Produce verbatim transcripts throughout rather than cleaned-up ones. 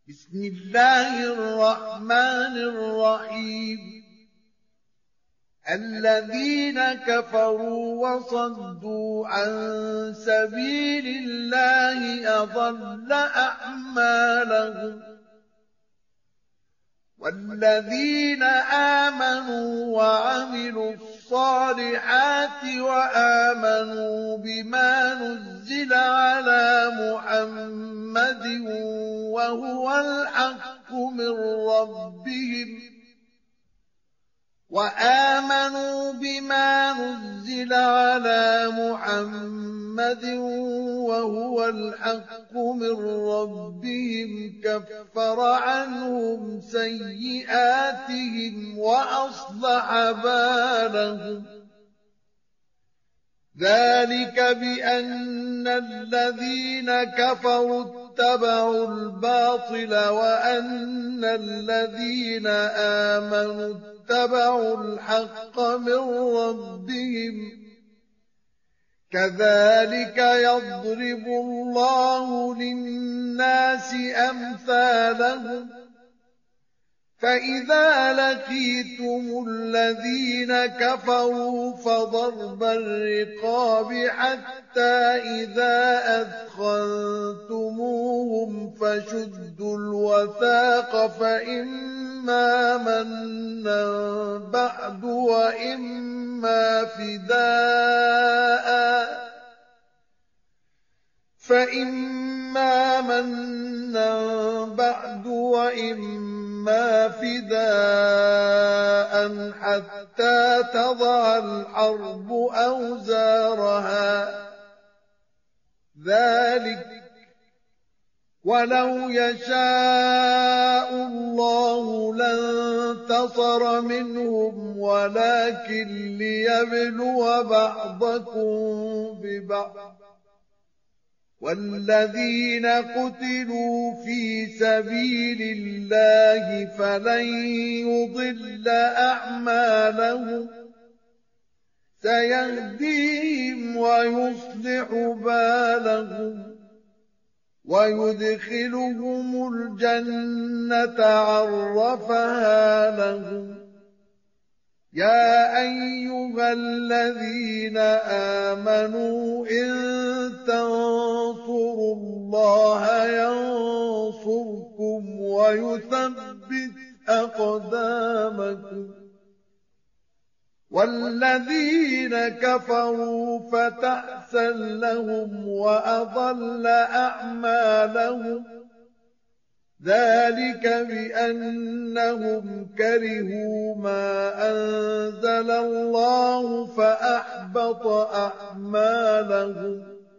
بسم الله الرحمن الرحيم الذين كفروا وصدوا عن سبيل الله أضل أعمالهم والذين آمنوا وعملوا الصالحات وآمنوا بما نزل على محمد وهو الحق من ربهم وآمنوا بما نزل على محمد وهو الحق من ربهم كفر عنهم سيئاتهم وأصلح بالهم ذلك بأن الذين كفروا اتبعوا الباطل وأن الذين آمنوا اتبعوا الحق من ربهم كذلك يضرب الله للناس أمثالهم فإذا لقيتم الذين كفروا فضرب الرقاب حتى إذا أثخنتموهم فشدوا الوثاق فإما منا بعد وإما فداء فإما منا بعد وإما فداء حتى تضع الحرب أوزارها ذلك ولو يشاء الله لانتصر منهم ولكن ليبلو بعضكم ببعض والذين قتلوا في سبيل الله فلن يضل أعمالهم سيهديهم ويصلح بالهم ويدخلهم الجنة عرفها لهم يا أيها الذين آمنوا إن تنصروا الله ينصركم ويثبت أقدامكم والذين كفروا فتأسا لهم وأضل أعمالهم ذلك بأنهم كرهوا ما أنزل الله فأحبط أعمالهم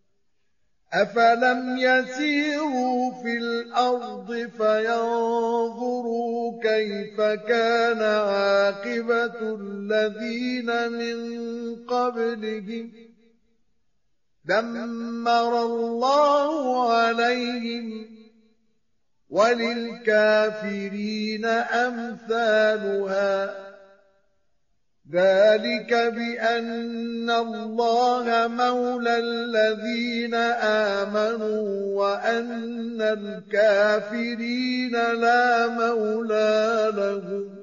أفلم يسيروا في الأرض فينظروا كيف كان عاقبة الذين من قبلهم دمر الله عليهم وللكافرين أمثالها ذلك بأن الله مولى الذين آمنوا وأن الكافرين لا مولى لهم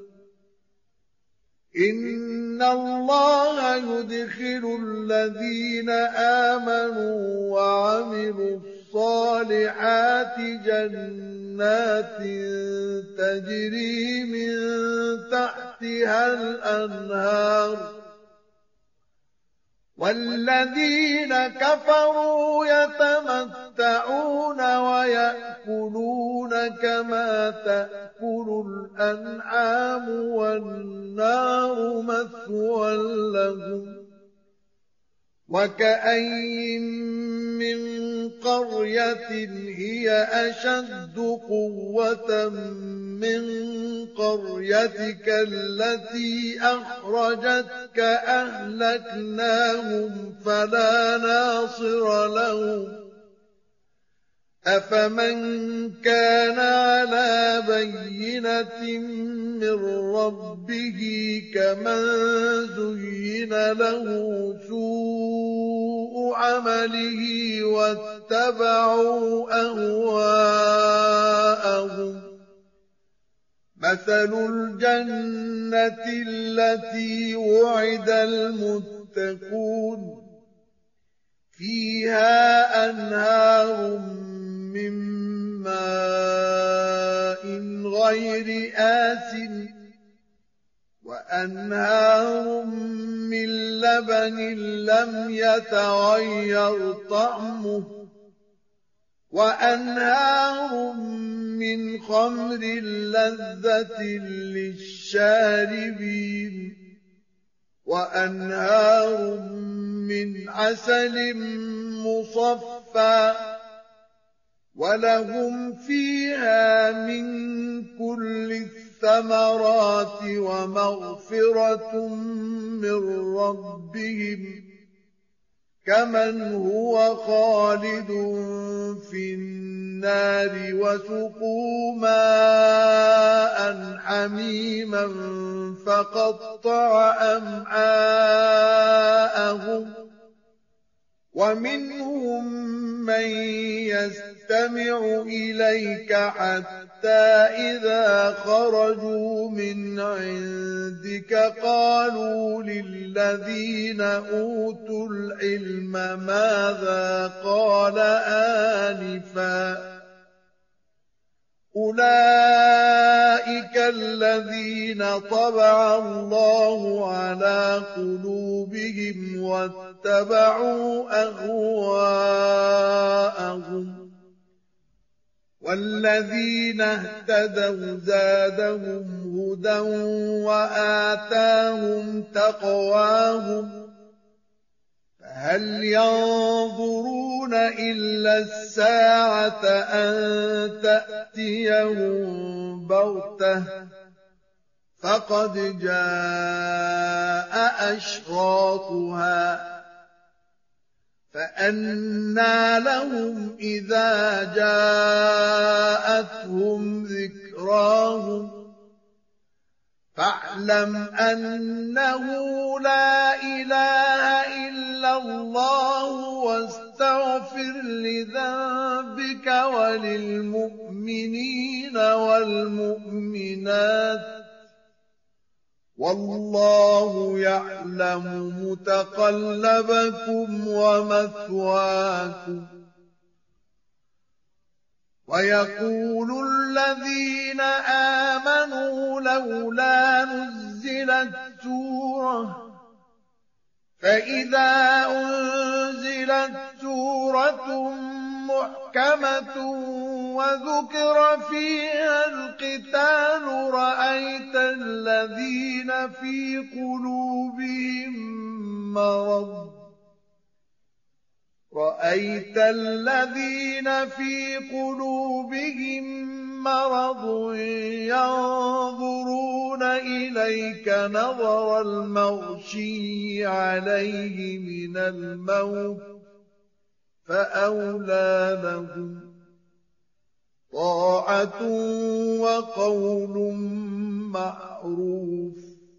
إن الله يدخل الذين آمنوا وعملوا الصالحات جنات تجري من تحتها الأنهار والذين كفروا يتمتعون ويأكلون كما تأكل الأنعام والنار مثوى لهم وكأين من قرية هي أشد قوة من قريتك التي أخرجتك أهلكناهم فلا ناصر لهم أفمن كان على بينة من ربه كمن زين له سوء عمله واتبعوا أهواءهم مثل الجنة التي وعد المتقون فيها أنهار من ماء غير آسن وأنهار من لبن لم يتغير طعمه وأنهار من خمر لذة للشاربين وأنهار من عسل مصفى ولهم فيها من كل الثمرات ومغفرة من ربهم كمن هو خالد في النار وسقوا ماء حميما فقطع أمعاءهم ومنهم من يستمع إليك حتى إذا خرجوا من عندك قالوا للذين أوتوا العلم ماذا قال آنفا أولئك الذين طبع الله على قلوبهم واتبعوا أهواءهم والذين اهتدوا زادهم هدى وآتاهم تقواهم فهل ينظرون إلا الساعة أن تأتيهم بغتة فقد جاء أشراطها فأنى لهم إذا جاءتهم ذكراهم فاعلم أنه لا إله إلا الله واستغفر لذنبك وللمؤمنين والمؤمنات والله يعلم متقلبكم ومثواكم ويقول الذين آمنوا لولا نزلت سورة فإذا أنزلت سورة محكمة وذكر فيها القتال رأيت الذين في قلوبهم مرض رأيت الذين في قلوبهم مرض ينظرون إليك نظر المغشي عليه من الموت فأولى لهم طاعة وقول معروف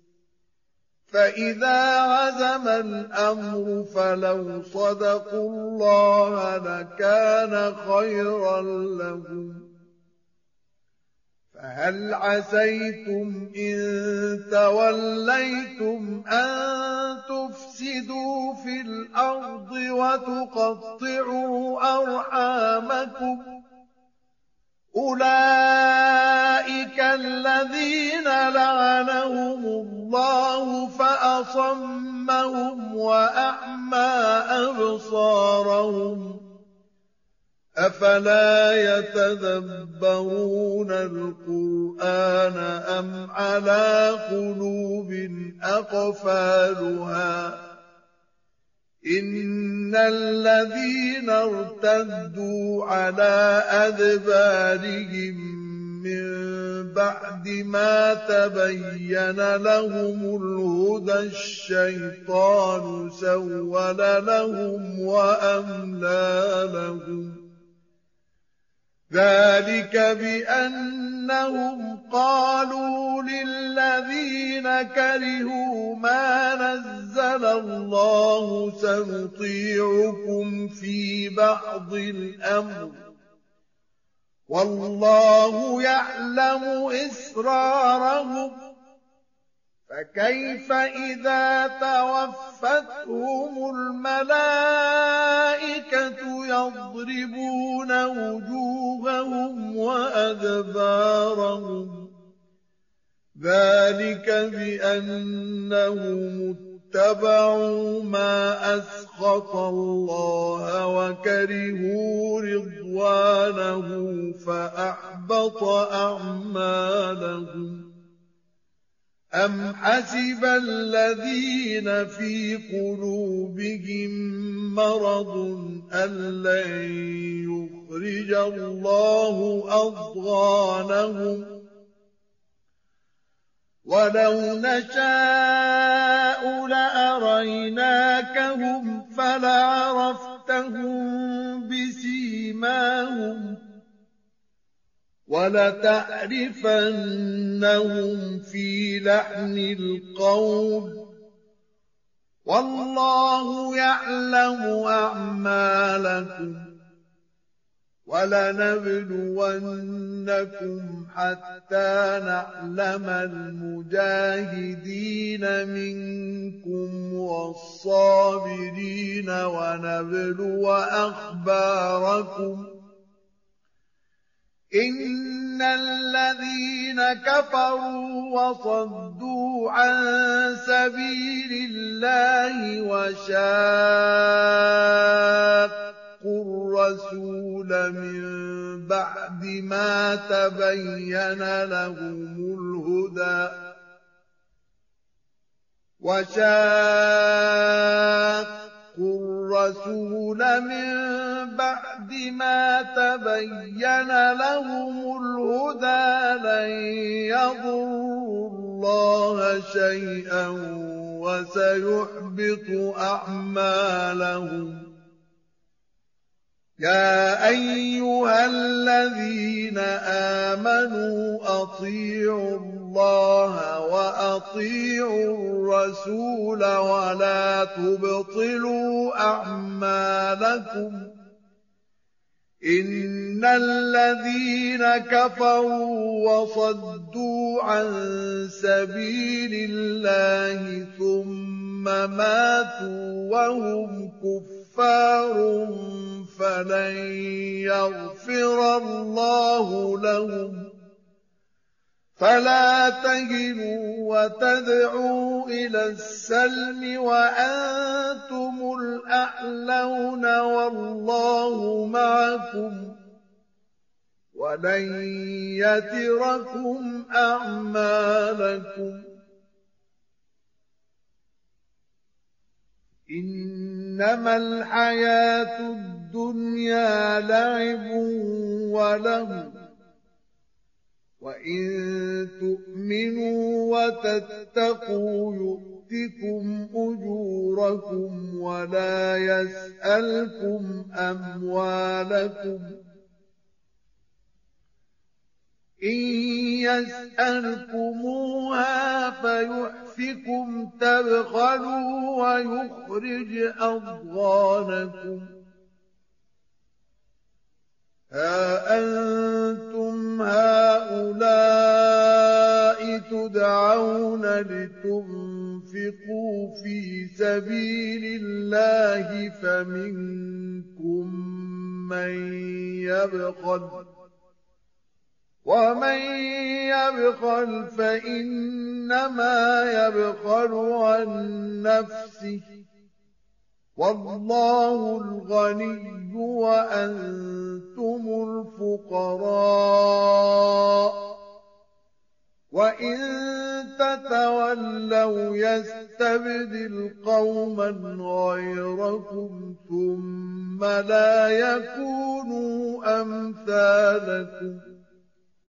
فإذا عزم الأمر فلو صدقوا الله لكان خيرا لهم فهل عسيتم إن توليتم أن تفسدوا في الأرض وتقطعوا أرحامكم أولئك الذين لعنهم الله فأصمهم وأعمى أبصارهم أفلا يتدبرون القرآن أم على قلوب أقفالها إن الذين ارتدوا على أدبارهم من بعد ما تبين لهم الهدى الشيطان سول لهم وأملى لهم ذلك بأنهم قالوا للذين كرهوا ما نزل الله سنطيعكم في بعض الأمر والله يعلم إسرارهم فكيف إذا توفتهم الملائكة يضربون وجوههم وأدبارهم ذلك بأنهم اتبعوا ما أسخط الله وكرهوا رضوانه فأحبط أعمالهم أم حسب الذين في قلوبهم مرض أن لن يخرج الله أضغانهم ولو نشاء لأريناكهم فلعرفتهم بسيماهم ولتعرفنهم في لحن القول والله يعلم أعمالكم ولنبلونكم حتى نعلم المجاهدين منكم والصابرين ونبلو أخباركم إن الذين كفروا وصدوا عن سبيل الله وشاقوا الرسول من بعد ما تبين لهم الهدى وشاقوا الرسول من بعد ما تبين لهم الهدى لن يضروا الله شيئا وسيحبط أعمالهم يا أيها الذين آمنوا أطيعوا الله وأطيعوا الرسول ولا تبطلوا أعمالكم إن الذين كفروا وصدوا عن سبيل الله ثم ماتوا وهم كفار فلن يغفر الله لهم فلا تهنوا وتدعوا إلى السلم وأنتم الأعلون والله معكم ولن يتركم أعمالكم إنما الحياة الدنيا لعب ولهو وإن تؤمنوا وتتقوا يؤتكم أجوركم ولا يسألكم أموالكم إن يسألكموها فيحفكم تبخلوا ويخرج أضغانكم ها أنتم هؤلاء تدعون لتنفقوا في سبيل الله فمنكم من يبخل ومن يبخل فإنما يبخل عن نفسه والله الغني وأنتم الفقراء وإن تتولوا يستبدل قوما غيركم ثم لا يكونوا أمثالكم